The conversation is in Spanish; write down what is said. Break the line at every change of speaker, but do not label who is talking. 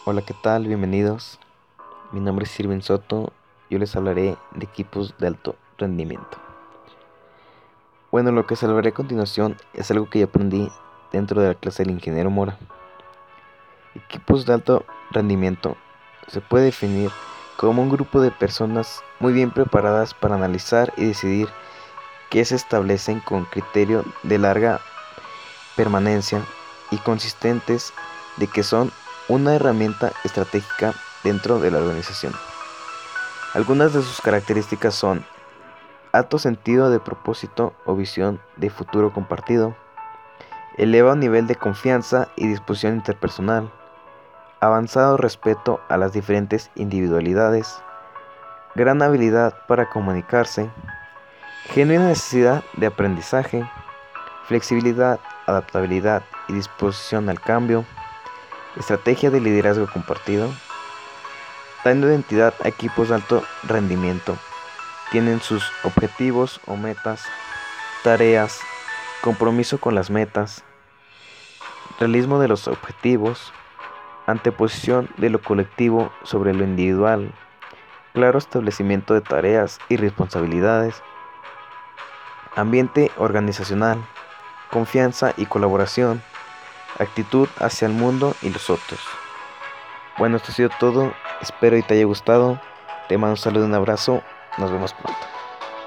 Hola, ¿qué tal? Bienvenidos. Mi nombre es Sirvin Soto. Yo les hablaré de equipos de alto rendimiento. Bueno, lo que les hablaré a continuación es algo que yo aprendí dentro de la clase del ingeniero Mora. Equipos de alto rendimiento se puede definir como un grupo de personas muy bien preparadas para analizar y decidir que se establecen con criterio de larga permanencia y consistentes de que son una herramienta estratégica dentro de la organización. Algunas de sus características son alto sentido de propósito o visión de futuro compartido, elevado nivel de confianza y disposición interpersonal, avanzado respeto a las diferentes individualidades, gran habilidad para comunicarse, genuina necesidad de aprendizaje, flexibilidad, adaptabilidad y disposición al cambio, estrategia de liderazgo compartido, dando identidad a equipos de alto rendimiento. Tienen sus objetivos o metas, tareas, compromiso con las metas, realismo de los objetivos, anteposición de lo colectivo sobre lo individual, claro establecimiento de tareas y responsabilidades, ambiente organizacional, confianza y colaboración, actitud hacia el mundo y los otros. Bueno, esto ha sido todo. Espero y te haya gustado. Te mando un saludo y un abrazo. Nos vemos pronto.